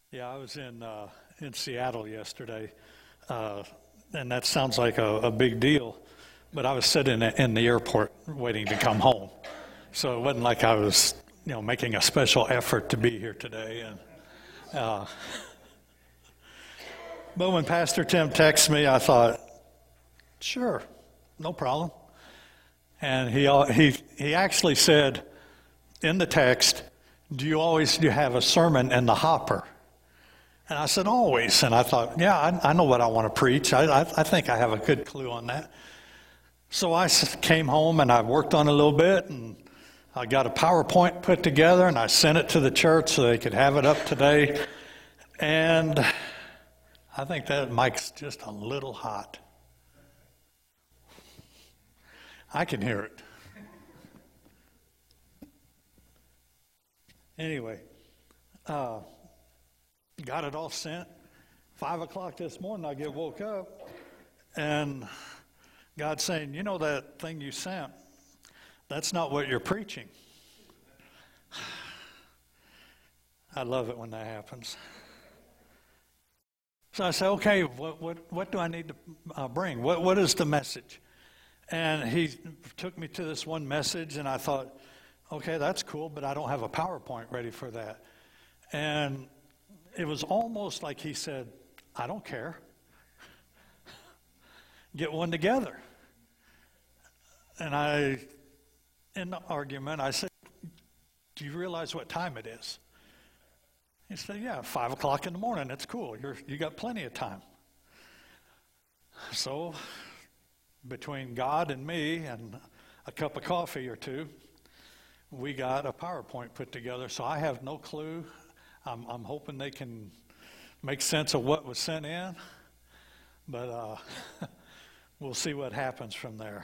Yeah, I was in Seattle yesterday, and that sounds like a big deal, but I was sitting in the airport waiting to come home, so it wasn't like I was, making a special effort to be here today. And but when Pastor Tim texted me, I thought, sure, no problem. And he actually said in the text, do you have a sermon in the hopper? And I said, always. And I thought, yeah, I know what I want to preach. I think I have a good clue on that. So I came home and I worked on it a little bit, and I got a PowerPoint put together, and I sent it to the church so they could have it up today. And I think that mic's just a little hot. I can hear it. Anyway, got it all sent. 5 o'clock this morning, I get woke up, and God's saying, that thing you sent, that's not what you're preaching. I love it when that happens. So I say, okay, what do I need to bring? What is the message? And he took me to this one message, and I thought, okay, that's cool, but I don't have a PowerPoint ready for that. And it was almost like he said, I don't care. Get one together. And in the argument, I said, do you realize what time it is? He said, yeah, 5 o'clock in the morning. It's cool. You got plenty of time. So between God and me and a cup of coffee or two, we got a PowerPoint put together. So I have no clue. I'm hoping they can make sense of what was sent in, but we'll see what happens from there.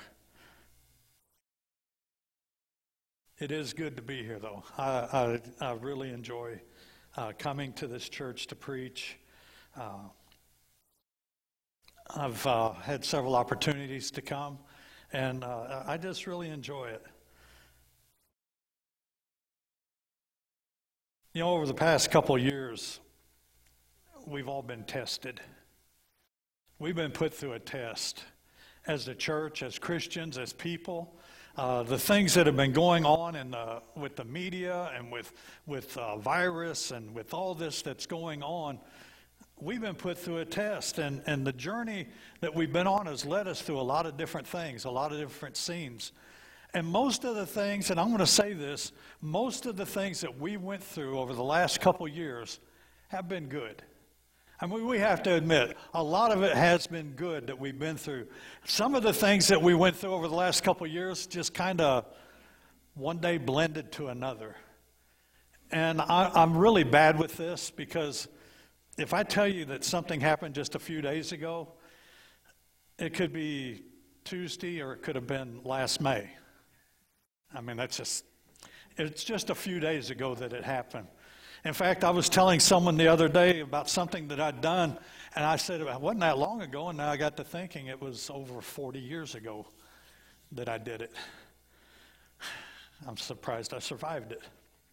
It is good to be here, though. I really enjoy coming to this church to preach. I've had several opportunities to come, and I just really enjoy it. Over the past couple of years, we've all been tested. We've been put through a test as a church, as Christians, as people. The things that have been going on with the media and with virus and with all this that's going on, we've been put through a test. And the journey that we've been on has led us through a lot of different things, a lot of different scenes. And most of the things, and I'm going to say this, most of the things that we went through over the last couple years have been good. I mean, we have to admit, a lot of it has been good that we've been through. Some of the things that we went through over the last couple years just kind of one day blended to another. And I'm really bad with this, because if I tell you that something happened just a few days ago, it could be Tuesday or it could have been last May. I mean, it's just a few days ago that it happened. In fact, I was telling someone the other day about something that I'd done, and I said it wasn't that long ago, and now I got to thinking it was over 40 years ago that I did it. I'm surprised I survived it.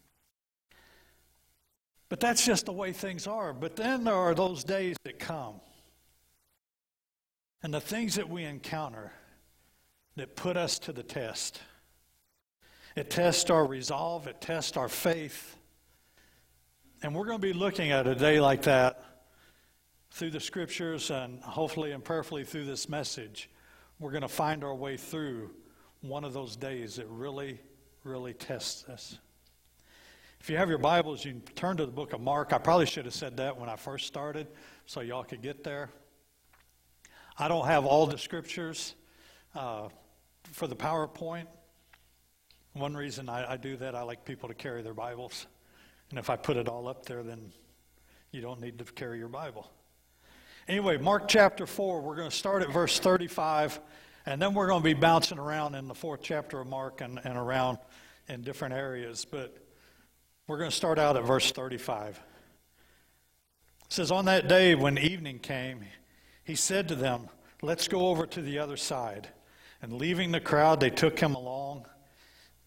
But that's just the way things are. But then there are those days that come, and the things that we encounter that put us to the test. It tests our resolve. It tests our faith. And we're going to be looking at a day like that through the scriptures, and hopefully and prayerfully through this message. We're going to find our way through one of those days that really, really tests us. If you have your Bibles, you can turn to the book of Mark. I probably should have said that when I first started so y'all could get there. I don't have all the scriptures for the PowerPoint. One reason I do that, I like people to carry their Bibles. And if I put it all up there, then you don't need to carry your Bible. Anyway, Mark chapter 4, we're going to start at verse 35, and then we're going to be bouncing around in the 4th chapter of Mark and around in different areas. But we're going to start out at verse 35. It says, on that day when evening came, he said to them, let's go over to the other side. And leaving the crowd, they took him along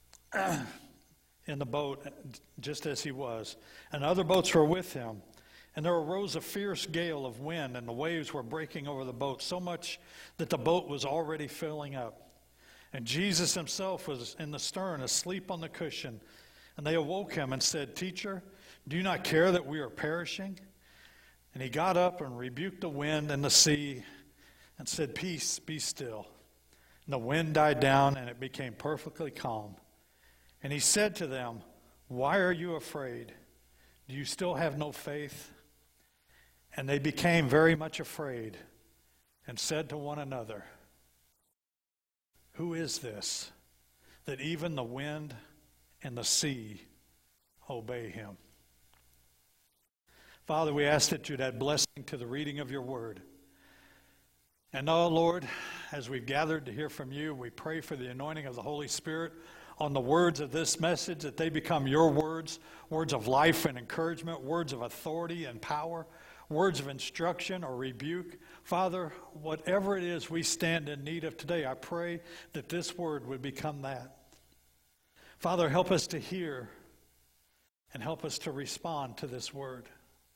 in the boat, just as he was. And other boats were with him. And there arose a fierce gale of wind, and the waves were breaking over the boat, so much that the boat was already filling up. And Jesus himself was in the stern, asleep on the cushion. And they awoke him and said, Teacher, do you not care that we are perishing? And he got up and rebuked the wind and the sea and said, Peace, be still. And the wind died down, and it became perfectly calm. And he said to them, Why are you afraid? Do you still have no faith? And they became very much afraid and said to one another, Who is this, that even the wind and the sea obey him? Father, we ask that you'd add blessing to the reading of your word. And now, Lord, as we've gathered to hear from you, we pray for the anointing of the Holy Spirit on the words of this message, that they become your words, words of life and encouragement, words of authority and power, words of instruction or rebuke. Father, whatever it is we stand in need of today, I pray that this word would become that. Father, help us to hear and help us to respond to this word.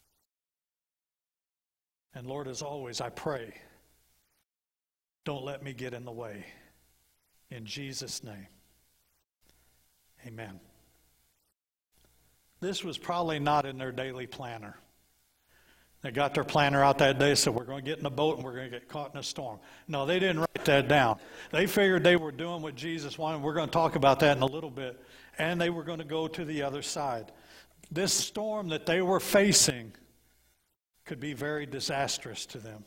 And Lord, as always, I pray, don't let me get in the way. In Jesus' name, amen. This was probably not in their daily planner. They got their planner out that day, so we're going to get in a boat and we're going to get caught in a storm. No, they didn't write that down. They figured they were doing what Jesus wanted. We're going to talk about that in a little bit. And they were going to go to the other side. This storm that they were facing could be very disastrous to them.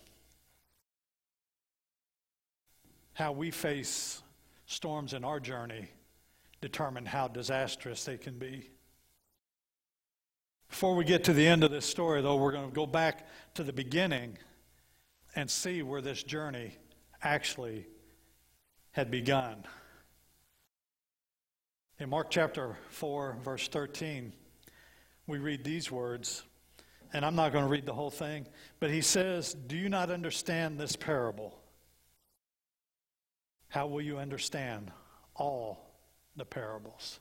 How we face storms in our journey determine how disastrous they can be. Before we get to the end of this story, though, we're going to go back to the beginning and see where this journey actually had begun. In Mark chapter 4, verse 13, we read these words, and I'm not going to read the whole thing, but he says, Do you not understand this parable? How will you understand all the parables?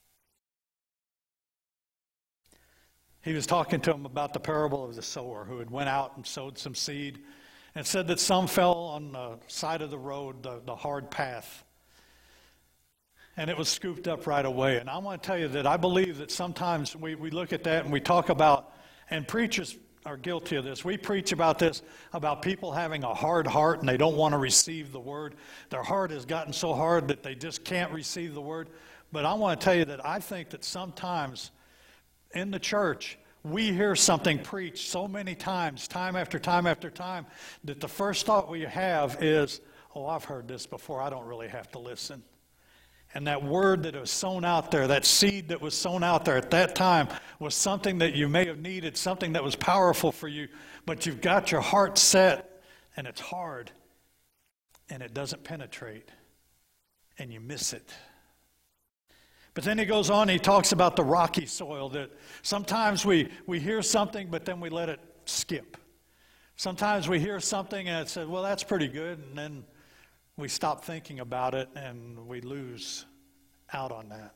He was talking to them about the parable of the sower who had went out and sowed some seed and said that some fell on the side of the road, the hard path, and it was scooped up right away. And I want to tell you that I believe that sometimes we look at that and we talk about, and preachers are guilty of this. We preach about this, about people having a hard heart and they don't want to receive the word. Their heart has gotten so hard that they just can't receive the word. But I want to tell you that I think that sometimes in the church, we hear something preached so many times, time after time after time, that the first thought we have is, oh, I've heard this before, I don't really have to listen. And that word that was sown out there, that seed that was sown out there at that time was something that you may have needed, something that was powerful for you, but you've got your heart set and it's hard and it doesn't penetrate and you miss it. But then he goes on, he talks about the rocky soil, that sometimes we hear something, but then we let it skip. Sometimes we hear something and it says, well, that's pretty good, and then we stop thinking about it and we lose out on that.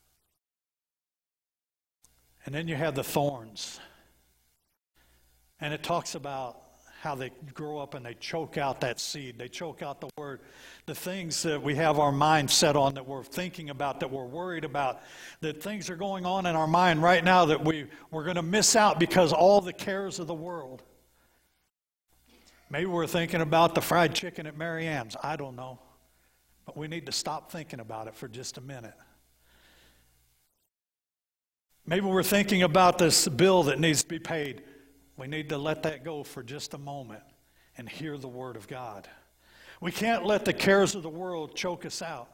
And then you have the thorns. And it talks about how they grow up and they choke out that seed. They choke out the word. The things that we have our mind set on, that we're thinking about, that we're worried about, that things are going on in our mind right now that we're going to miss out because all the cares of the world. Maybe we're thinking about the fried chicken at Mary Ann's. I don't know. But we need to stop thinking about it for just a minute. Maybe we're thinking about this bill that needs to be paid. We need to let that go for just a moment and hear the word of God. We can't let the cares of the world choke us out.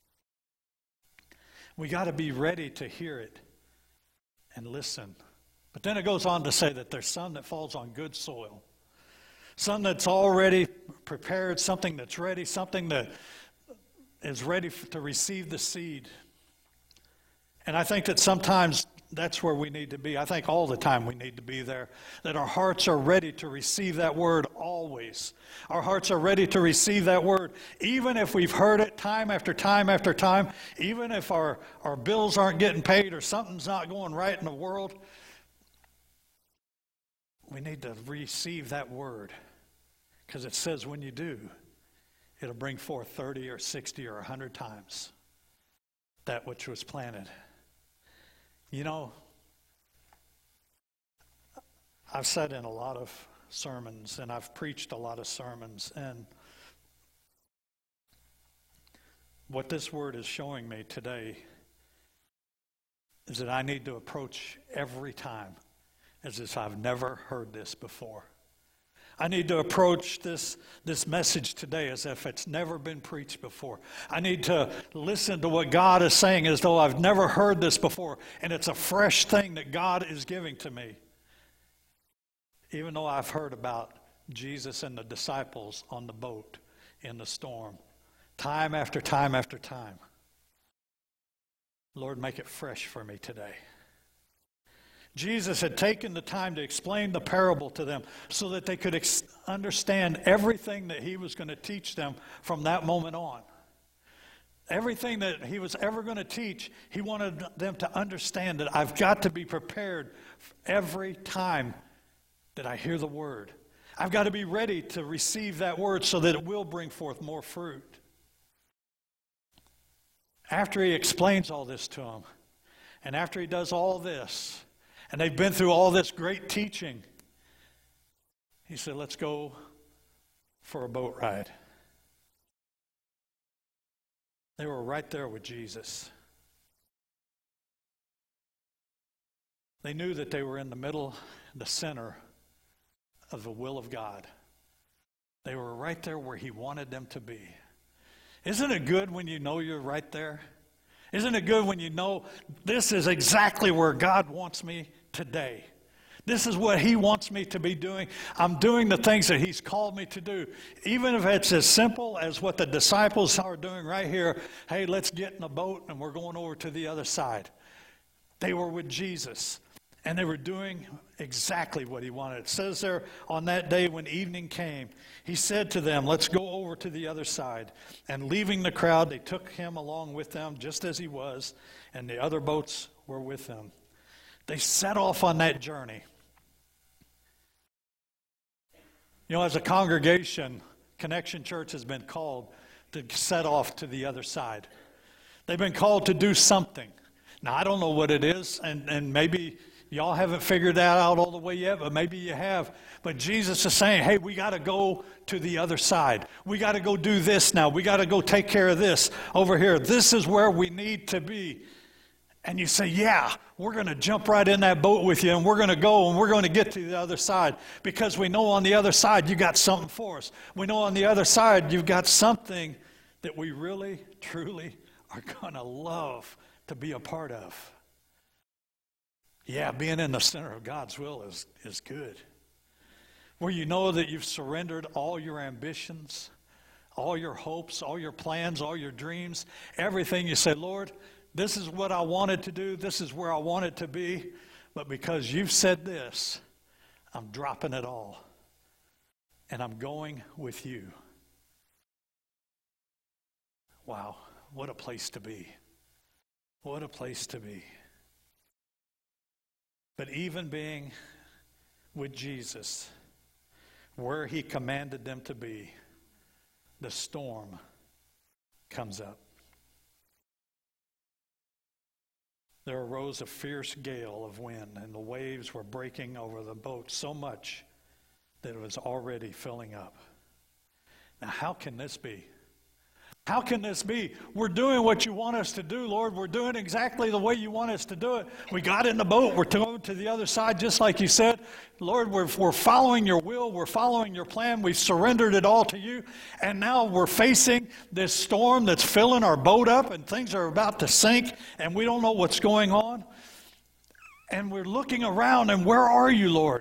We got to be ready to hear it and listen. But then it goes on to say that there's some that falls on good soil. Some that's already prepared, something that's ready, something that is ready to receive the seed. And I think that sometimes that's where we need to be. I think all the time we need to be there. That our hearts are ready to receive that word always. Our hearts are ready to receive that word, even if we've heard it time after time after time, even if our bills aren't getting paid or something's not going right in the world. We need to receive that word, because it says when you do, it'll bring forth 30 or 60 or 100 times that which was planted. You know, I've said in a lot of sermons, and I've preached a lot of sermons, and what this word is showing me today is that I need to approach every time as if I've never heard this before. I need to approach this message today as if it's never been preached before. I need to listen to what God is saying as though I've never heard this before, and it's a fresh thing that God is giving to me. Even though I've heard about Jesus and the disciples on the boat in the storm, time after time after time. Lord, make it fresh for me today. Jesus had taken the time to explain the parable to them so that they could understand everything that he was going to teach them from that moment on. Everything that he was ever going to teach, he wanted them to understand that I've got to be prepared every time that I hear the word. I've got to be ready to receive that word so that it will bring forth more fruit. After he explains all this to them, and after he does all this, and they've been through all this great teaching, he said, let's go for a boat ride. They were right there with Jesus. They knew that they were in the middle, the center of the will of God. They were right there where he wanted them to be. Isn't it good when you know you're right there? Isn't it good when you know this is exactly where God wants me today? This is what he wants me to be doing. I'm doing the things that he's called me to do. Even if it's as simple as what the disciples are doing right here. Hey, let's get in a boat and we're going over to the other side. They were with Jesus. And they were doing exactly what he wanted. It says there, on that day when evening came, he said to them, let's go over to the other side. And leaving the crowd, they took him along with them just as he was, and the other boats were with him. They set off on that journey. You know, as a congregation, Connection Church has been called to set off to the other side. They've been called to do something. Now, I don't know what it is, and maybe y'all haven't figured that out all the way yet, but maybe you have. But Jesus is saying, hey, we got to go to the other side. We got to go do this now. We got to go take care of this over here. This is where we need to be. And you say, yeah, we're going to jump right in that boat with you, and we're going to go, and we're going to get to the other side, because we know on the other side you got something for us. We know on the other side you've got something that we really, truly are going to love to be a part of. Yeah, being in the center of God's will is good. Where you know that you've surrendered all your ambitions, all your hopes, all your plans, all your dreams, everything. You say, Lord, this is what I wanted to do. This is where I want it to be. But because you've said this, I'm dropping it all. And I'm going with you. Wow, what a place to be. What a place to be. But even being with Jesus, where he commanded them to be, the storm comes up. There arose a fierce gale of wind, and the waves were breaking over the boat so much that it was already filling up. Now, how can this be? How can this be? We're doing what you want us to do, Lord. We're doing exactly the way you want us to do it. We got in the boat. We're going to the other side, just like you said. Lord, we're following your will. We're following your plan. We've surrendered it all to you. And now we're facing this storm that's filling our boat up, and things are about to sink, and we don't know what's going on. And we're looking around, and where are you, Lord?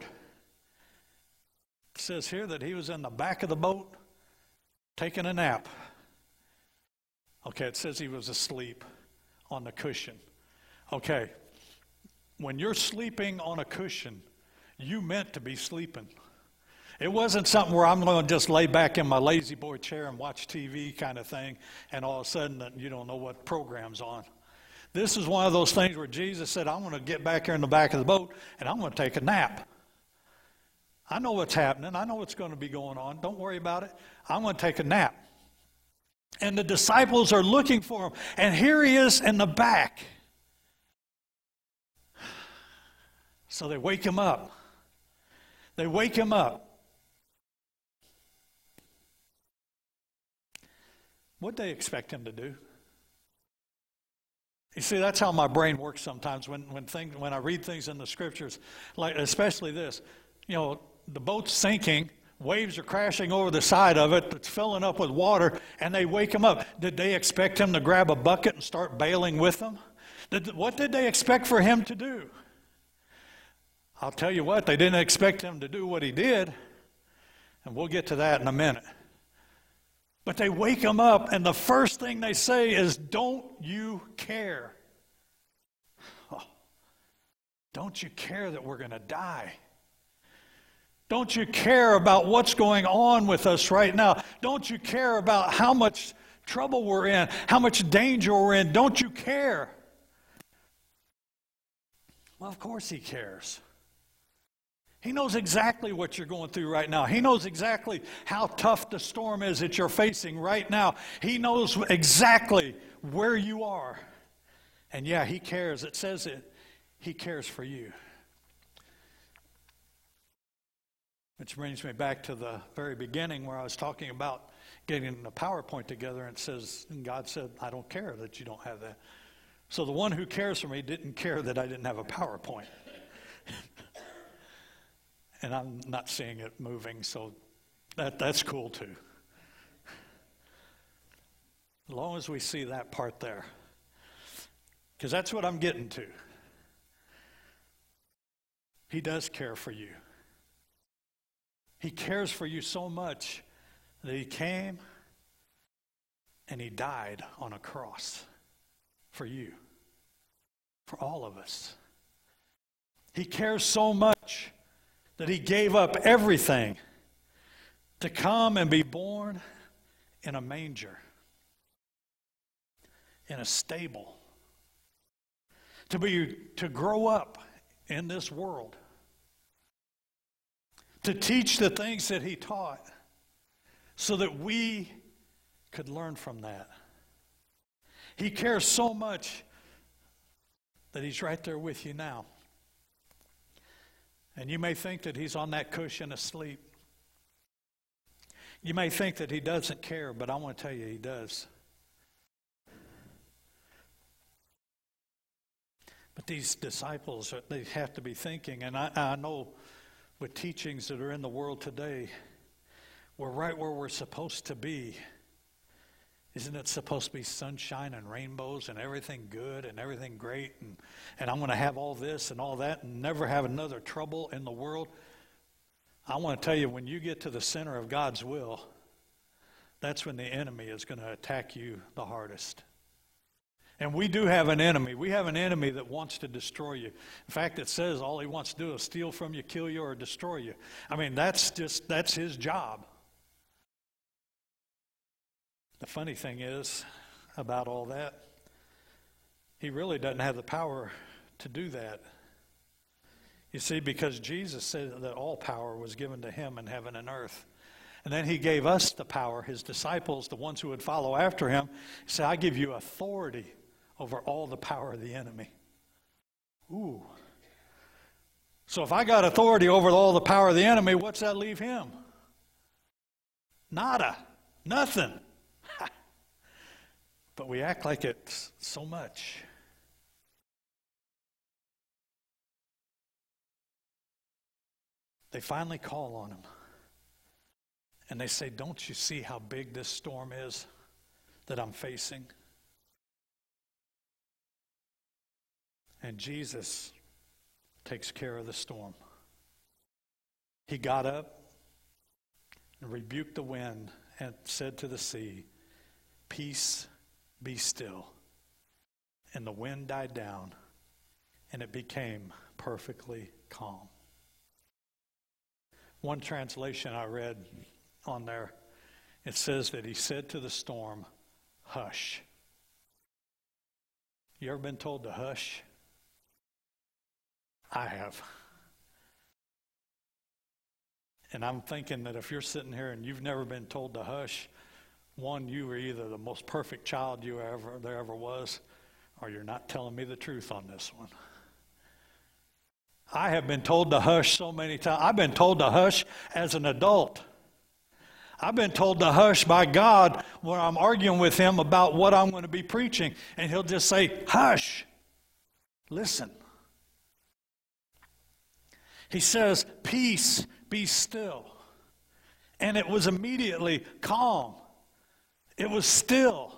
It says here that he was in the back of the boat taking a nap. Okay, it says he was asleep on the cushion. Okay, when you're sleeping on a cushion, you meant to be sleeping. It wasn't something where I'm going to just lay back in my lazy boy chair and watch TV kind of thing, and all of a sudden you don't know what program's on. This is one of those things where Jesus said, I'm going to get back here in the back of the boat, and I'm going to take a nap. I know what's happening. I know what's going to be going on. Don't worry about it. I'm going to take a nap. And the disciples are looking for him. And here he is in the back. So they wake him up. They wake him up. What'd they expect him to do? You see, that's how my brain works sometimes when I read things in the scriptures, like especially this. You know, the boat's sinking, waves are crashing over the side of it, it's filling up with water, and they wake him up. Did they expect him to grab a bucket and start bailing with them? What did they expect for him to do? I'll tell you what, they didn't expect him to do what he did, and we'll get to that in a minute. But they wake him up, and the first thing they say is, "Don't you care? Oh, don't you care that we're going to die? Don't you care about what's going on with us right now? Don't you care about how much trouble we're in, how much danger we're in? Don't you care?" Well, of course he cares. He knows exactly what you're going through right now. He knows exactly how tough the storm is that you're facing right now. He knows exactly where you are. And yeah, he cares. It says it. He cares for you. Which brings me back to the very beginning where I was talking about getting a PowerPoint together, and it says, and God said, "I don't care that you don't have that." So the one who cares for me didn't care that I didn't have a PowerPoint. And I'm not seeing it moving, so that's cool too. As long as we see that part there. Because that's what I'm getting to. He does care for you. He cares for you so much that he came and he died on a cross for you, for all of us. He cares so much that he gave up everything to come and be born in a manger, in a stable, to grow up in this world, to teach the things that he taught so that we could learn from that. He cares so much that he's right there with you now. And you may think that he's on that cushion asleep. You may think that he doesn't care, but I want to tell you he does. But these disciples, they have to be thinking, and I know with teachings that are in the world today, we're right where we're supposed to be. Isn't it supposed to be sunshine and rainbows and everything good and everything great? And I'm going to have all this and all that and never have another trouble in the world. I want to tell you, when you get to the center of God's will, that's when the enemy is going to attack you the hardest. And we do have an enemy. We have an enemy that wants to destroy you. In fact, it says all he wants to do is steal from you, kill you, or destroy you. I mean, that's his job. The funny thing is about all that, he really doesn't have the power to do that. You see, because Jesus said that all power was given to him in heaven and earth. And then he gave us the power, his disciples, the ones who would follow after him. He said, "I give you authority over all the power of the enemy." Ooh. So if I got authority over all the power of the enemy, what's that leave him? Nada. Nothing. But we act like it's so much. They finally call on him. And they say, "Don't you see how big this storm is that I'm facing?" And Jesus takes care of the storm. He got up and rebuked the wind and said to the sea, "Peace, be still." And the wind died down, and it became perfectly calm. One translation I read on there, it says that he said to the storm, "Hush." You ever been told to hush? I have. And I'm thinking that if you're sitting here and you've never been told to hush, one, you were either the most perfect child there ever was, or you're not telling me the truth on this one. I have been told to hush so many times. I've been told to hush as an adult. I've been told to hush by God when I'm arguing with him about what I'm going to be preaching. And he'll just say, hush, listen. He says, peace, be still. And it was immediately calm. It was still.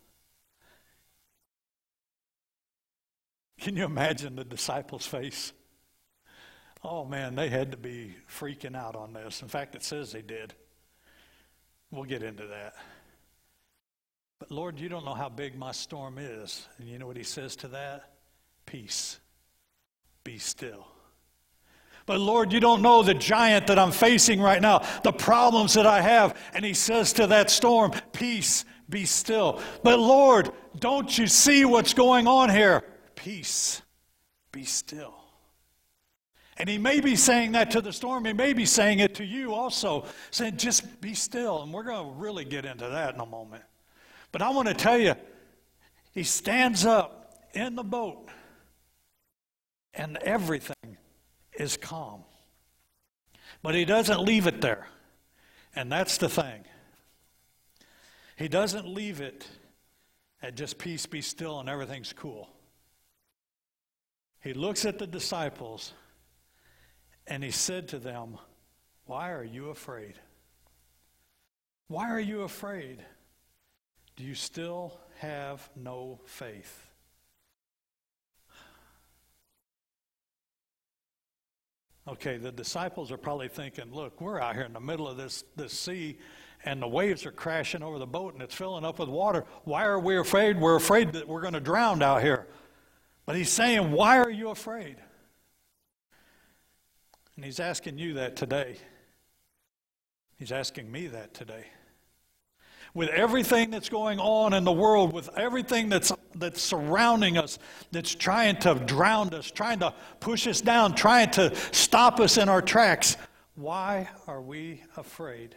Can you imagine the disciples' face? Oh man, they had to be freaking out on this. In fact, it says they did. We'll get into that. But Lord, you don't know how big my storm is. And you know what he says to that? Peace, be still. But Lord, you don't know the giant that I'm facing right now, the problems that I have. And he says to that storm, peace, be still. But Lord, don't you see what's going on here? Peace, be still. And he may be saying that to the storm. He may be saying it to you also, saying just be still. And we're going to really get into that in a moment. But I want to tell you, he stands up in the boat and everything is calm. But he doesn't leave it there. And that's the thing. He doesn't leave it at just peace, be still, and everything's cool. He looks at the disciples and he said to them, why are you afraid? Why are you afraid? Do you still have no faith? Okay, the disciples are probably thinking, look, we're out here in the middle of this sea, and the waves are crashing over the boat, and it's filling up with water. Why are we afraid? We're afraid that we're going to drown out here. But he's saying, why are you afraid? And he's asking you that today. He's asking me that today. With everything that's going on in the world, with everything that's surrounding us, that's trying to drown us, trying to push us down, trying to stop us in our tracks, why are we afraid?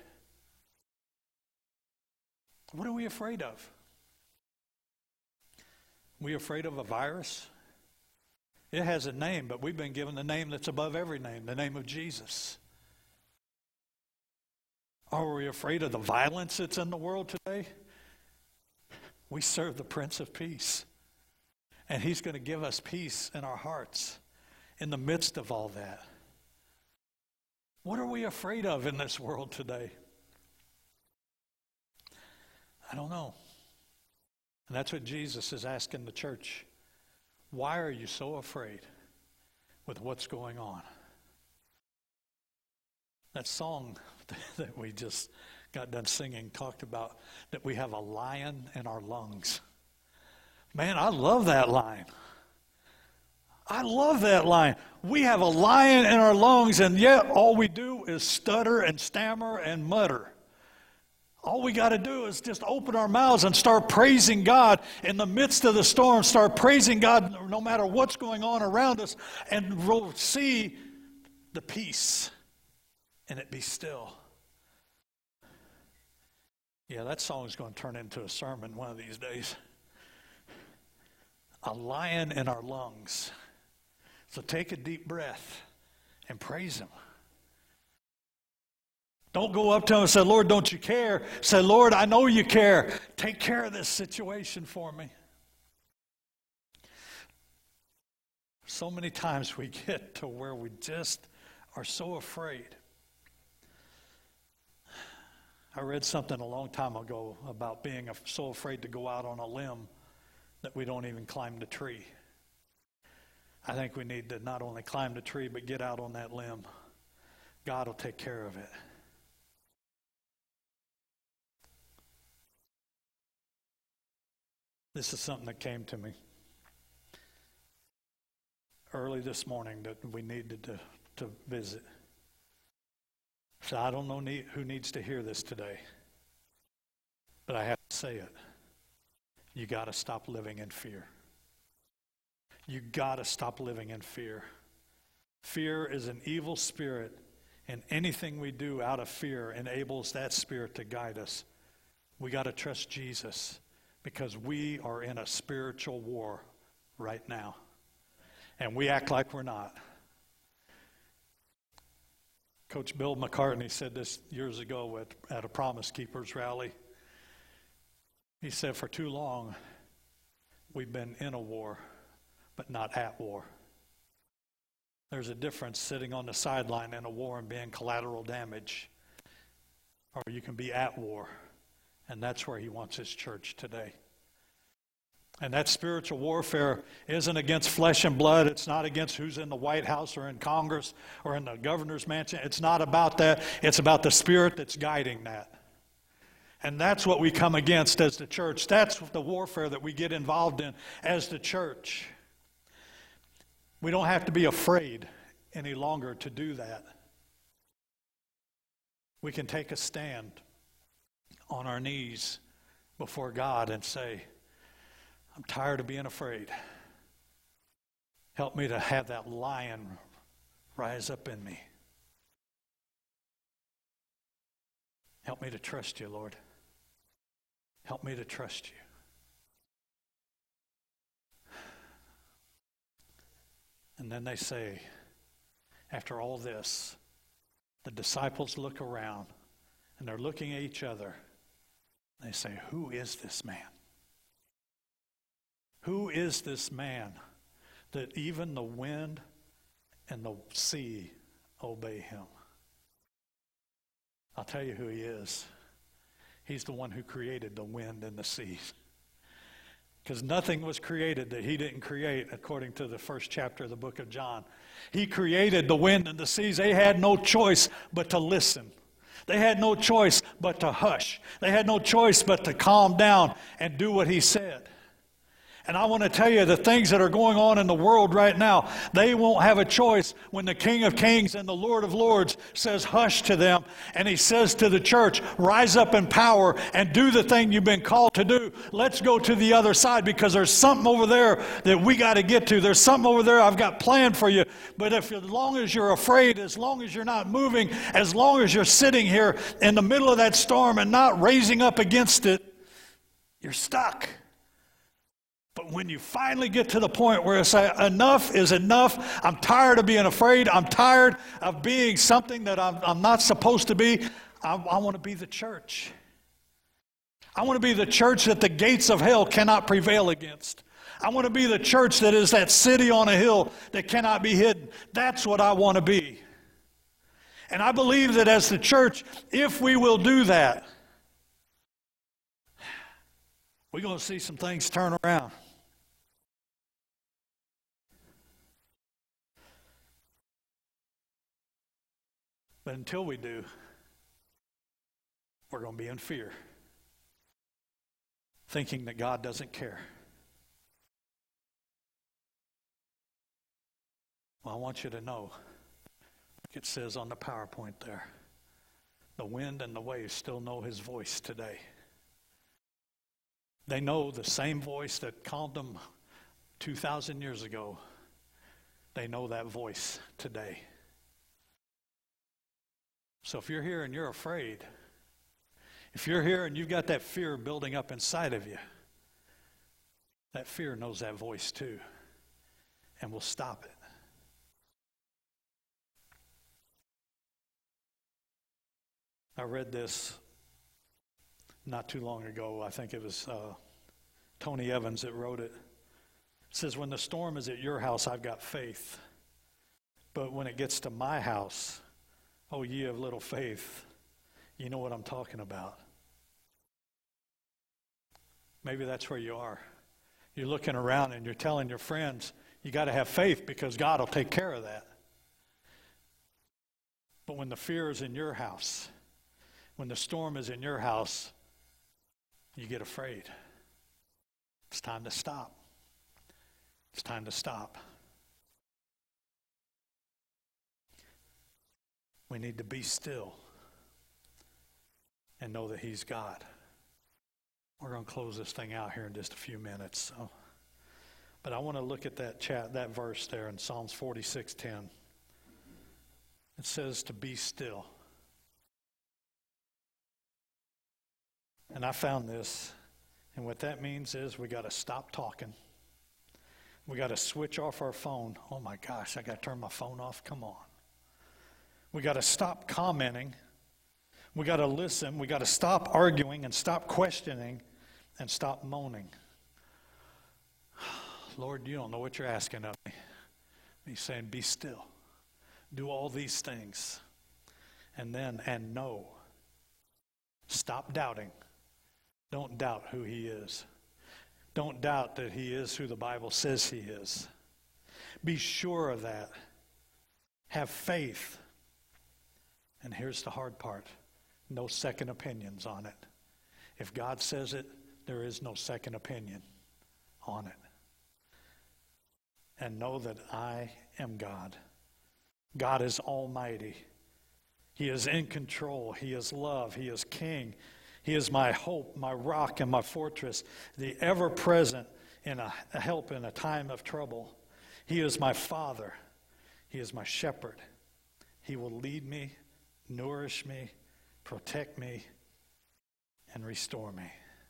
What are we afraid of? We afraid of a virus? It has a name, but we've been given the name that's above every name, the name of Jesus. Are we afraid of the violence that's in the world today? We serve the Prince of Peace. And he's going to give us peace in our hearts in the midst of all that. What are we afraid of in this world today? I don't know. And that's what Jesus is asking the church. Why are you so afraid with what's going on? That song that we just got done singing talked about that we have a lion in our lungs. Man, I love that line. I love that line. We have a lion in our lungs, and yet all we do is stutter and stammer and mutter. All we got to do is just open our mouths and start praising God in the midst of the storm. Start praising God no matter what's going on around us, and we'll see the peace. And it be still. Yeah, that song is going to turn into a sermon one of these days. A lion in our lungs. So take a deep breath and praise him. Don't go up to him and say, Lord, don't you care? Say, Lord, I know you care. Take care of this situation for me. So many times we get to where we just are so afraid. I read something a long time ago about being so afraid to go out on a limb that we don't even climb the tree. I think we need to not only climb the tree, but get out on that limb. God will take care of it. This is something that came to me early this morning that we needed to visit. So I don't know who needs to hear this today, but I have to say it. You got to stop living in fear. You got to stop living in fear. Fear is an evil spirit And anything we do out of fear enables that spirit to guide us. We got to trust Jesus because we are in a spiritual war right now. And we act like we're not. Coach Bill McCartney said this years ago at a Promise Keepers rally. He said, for too long, we've been in a war, but not at war. There's a difference sitting on the sideline in a war and being collateral damage, or you can be at war, and that's where he wants his church today. And that spiritual warfare isn't against flesh and blood. It's not against who's in the White House or in Congress or in the governor's mansion. It's not about that. It's about the spirit that's guiding that. And that's what we come against as the church. That's the warfare that we get involved in as the church. We don't have to be afraid any longer to do that. We can take a stand on our knees before God and say, I'm tired of being afraid. Help me to have that lion rise up in me. Help me to trust you, Lord. Help me to trust you. And then they say, after all this, the disciples look around and they're looking at each other. They say, who is this man? Who is this man that even the wind and the sea obey him? I'll tell you who he is. He's the one who created the wind and the seas. Because nothing was created that he didn't create, according to the first chapter of the book of John. He created the wind and the seas. They had no choice but to listen. They had no choice but to hush. They had no choice but to calm down and do what he said. And I want to tell you, the things that are going on in the world right now, they won't have a choice when the King of Kings and the Lord of Lords says hush to them. And he says to the church, rise up in power and do the thing you've been called to do. Let's go to the other side because there's something over there that we got to get to. There's something over there I've got planned for you. But if as long as you're afraid, as long as you're not moving, as long as you're sitting here in the middle of that storm and not raising up against it, you're stuck. But when you finally get to the point where you say, enough is enough, I'm tired of being afraid, I'm tired of being something that I'm not supposed to be, I want to be the church. I want to be the church that the gates of hell cannot prevail against. I want to be the church that is that city on a hill that cannot be hidden. That's what I want to be. And I believe that as the church, if we will do that, we're going to see some things turn around. But until we do, we're going to be in fear, thinking that God doesn't care. Well, I want you to know, like it says on the PowerPoint there, the wind and the waves still know his voice today. They know the same voice that calmed them 2,000 years ago. They know that voice today. So if you're here and you're afraid, if you're here and you've got that fear building up inside of you, that fear knows that voice too and will stop it. I read this not too long ago. I think it was Tony Evans that wrote it. It says, when the storm is at your house, I've got faith. But when it gets to my house, oh, ye of little faith, you know what I'm talking about. Maybe that's where you are. You're looking around and you're telling your friends, you got to have faith because God will take care of that. But when the fear is in your house, when the storm is in your house, you get afraid. It's time to stop. It's time to stop. We need to be still and know that he's God. We're going to close this thing out here in just a few minutes. But I want to look at that verse there in Psalms 46:10. It says to be still. And I found this, and what that means is we got to stop talking. We got to switch off our phone. Oh my gosh, I got to turn my phone off. Come on. We got to stop commenting. We got to listen. We got to stop arguing and stop questioning and stop moaning. Lord, you don't know what you're asking of me. He's saying, be still. Do all these things. And know. Stop doubting. Don't doubt who he is. Don't doubt that he is who the Bible says he is. Be sure of that. Have faith. And here's the hard part. No second opinions on it. If God says it, there is no second opinion on it. And know that I am God. God is almighty. He is in control. He is love. He is king. He is my hope, my rock, and my fortress, the ever-present in a help in a time of trouble. He is my Father. He is my shepherd. He will lead me, nourish me, protect me, and restore me.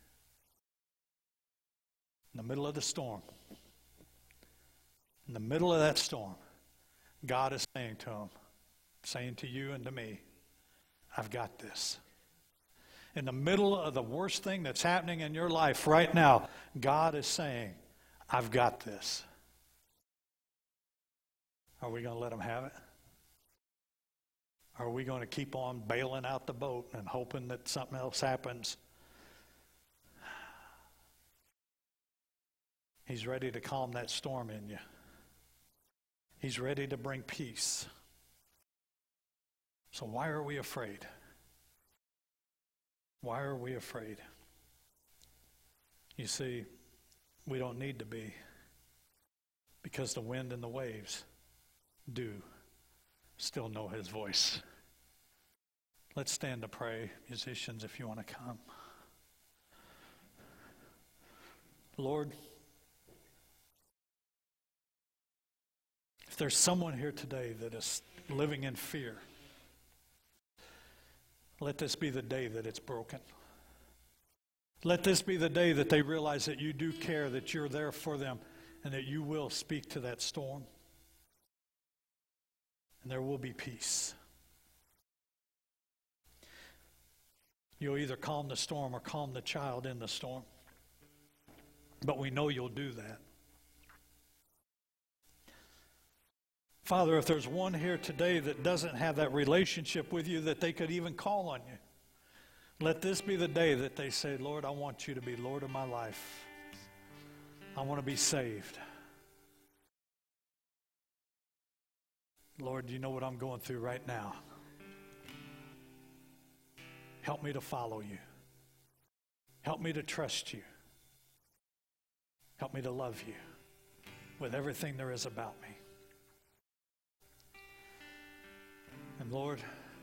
In the middle of the storm, in the middle of that storm, God is saying to him, saying to you and to me, I've got this. In the middle of the worst thing that's happening in your life right now, God is saying, I've got this. Are we going to let him have it? Are we going to keep on bailing out the boat and hoping that something else happens? He's ready to calm that storm in you. He's ready to bring peace. So why are we afraid? Why are we afraid? You see, we don't need to be, because the wind and the waves do still know his voice. Let's stand to pray, musicians, if you want to come. Lord, if there's someone here today that is living in fear, let this be the day that it's broken. Let this be the day that they realize that you do care, that you're there for them, and that you will speak to that storm. And there will be peace. You'll either calm the storm or calm the child in the storm. But we know you'll do that. Father, if there's one here today that doesn't have that relationship with you, that they could even call on you, let this be the day that they say, Lord, I want you to be Lord of my life. I want to be saved. Lord, you know what I'm going through right now. Help me to follow you. Help me to trust you. Help me to love you with everything there is about me. And Lord,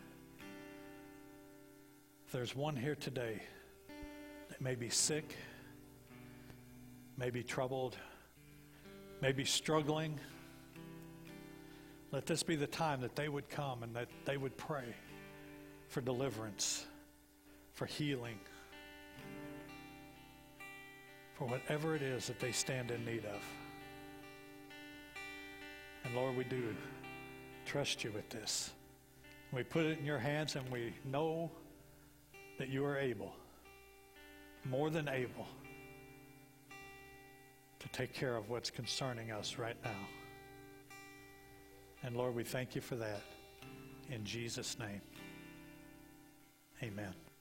if there's one here today that may be sick, may be troubled, may be struggling, let this be the time that they would come and that they would pray for deliverance, for healing, for whatever it is that they stand in need of. And Lord, we do trust you with this. We put it in your hands, and we know that you are able, more than able, to take care of what's concerning us right now. And Lord, we thank you for that. In Jesus' name, amen.